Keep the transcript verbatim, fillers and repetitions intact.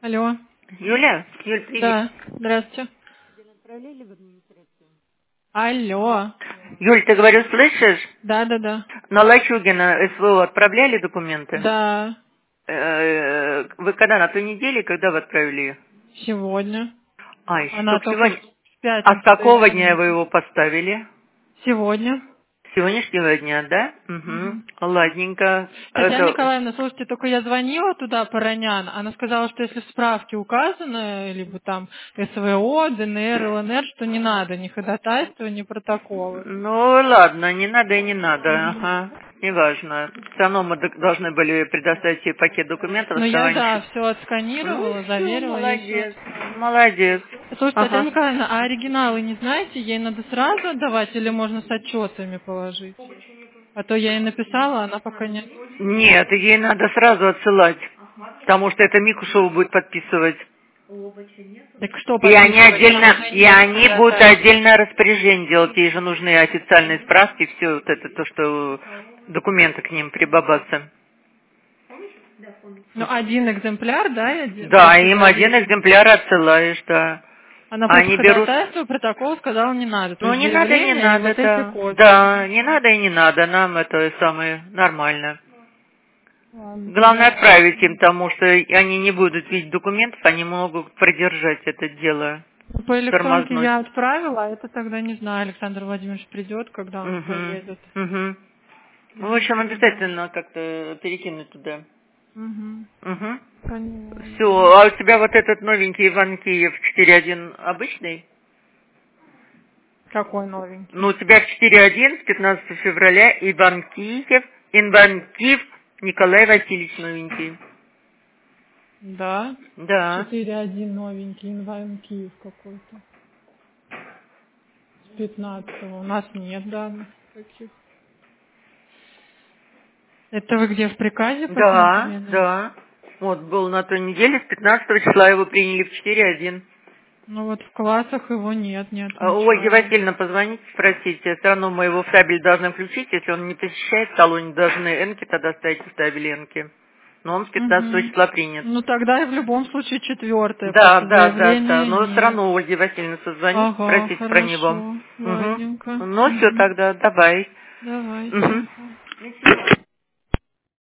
Алло. Юля? Юль, привет. Да, здравствуйте. Алло. Юль, ты, говорю, слышишь? Да, да, да. На Лачугина СВО отправляли документы? Да, Э, Вы когда, на той неделе, когда вы отправили ее? сегодня. А, еще Она только только сегодня. в А с пятницу какого дает дня мне. вы его поставили? Сегодня. С сегодняшнего дня, да? Угу. Мгм. Ладненько. Татьяна Это... Николаевна, слушайте, только я звонила туда по Ранян, она сказала, что если в справке указано, либо там СВО, ДНР, ЛНР, что не надо ни ходатайства, ни протоколы. Ну, ладно, не надо и не надо, Мгм. ага. Неважно. Все равно мы док- должны были предоставить ей пакет документов, Ну я, оснований. да, все Ну, отсканировала, все, заверила, ей все молодец, отправила. молодец. Слушайте, Татьяна Ага. Николаевна, а оригиналы не знаете? Ей надо сразу отдавать или можно с отчетами положить? А то я ей написала, она пока не... Нет, ей надо сразу отсылать, потому что это Микушева будет подписывать. Так что И они подписывать? Нам отдельно, уже и нет они будут ходатайства. отдельное распоряжение делать. Ей же нужны официальные справки, все вот это, то, что документы к ним прибабаться. Ну, один экземпляр, да, и один- Да, им один противовесом. экземпляр отсылаешь, да. Она просто Они берут... ходатайство, протокол сказала не надо. То Ну, есть не надо, не заявление и надо, вот эти да. копии. Да, не надо и не надо, нам это самое нормально. Ладно, Главное тогда... отправить им, потому что они не будут видеть документов, они могут продержать это дело, По электронке тормознуть. я отправила, а это тогда не знаю, Александр Владимирович придет, когда он Угу, поедет. угу. В Мгм, общем, тогда. обязательно как-то перекинуть туда. Угу. Угу. Все, Понятно. а у тебя вот этот новенький Иван Киев четыре один обычный? Какой новенький? Ну, у тебя в четыре один с пятнадцатого февраля Иван Киев, Иван Киев Николай Васильевич новенький. Да. Да. четыре один новенький, инвайн Киев какой-то. С пятнадцатого. У нас нет данных таких. Это вы где, в приказе Да, посмотрели? да. Вот, был на той неделе, с пятнадцатого числа его приняли в четыре один. Ну вот в классах его нет, не А Ольге отмечаю. Васильевна позвоните, спросите. Все равно мы его в табель должны включить. Если он не посещает салон, должны энки тогда ставить в табеле энки. Но он с пятнадцатого Угу. числа принят. Ну тогда и в любом случае четвертое, потому Да, что да, да, да. заявления Но все нет. равно Ольге Васильевне созвоните, Ага, спросите про него. хорошо, Угу. ладненько. Ну все Угу. тогда, давай. Давайте, Угу. ага.